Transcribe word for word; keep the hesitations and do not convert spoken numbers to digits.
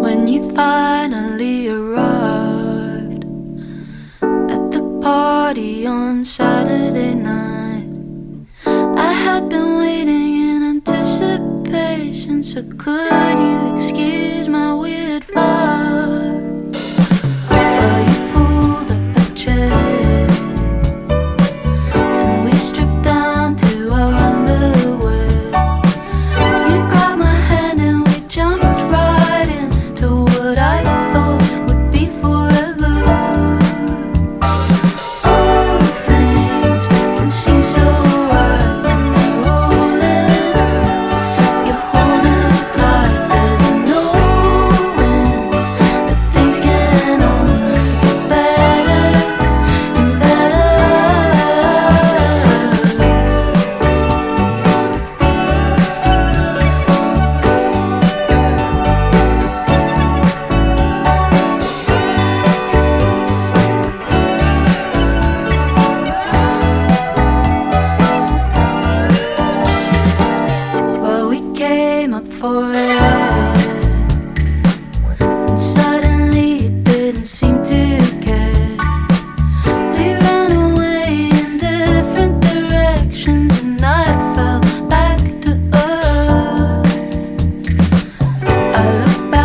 when you finally arrived at the party on Saturday night. I had been waiting in anticipation, so could you excuse my weird vibe? Well, you pulled up a chair and we stripped down to our underwear. You grabbed my hand and we jumped right into what I thought would be forever. All things can seem so right when they're rolling. You're holding me tight, there's no knowing that things can only get better and better. Well, we came up for it, and suddenly it didn't seem to care. We ran away in different directions, and I fell back to earth. I look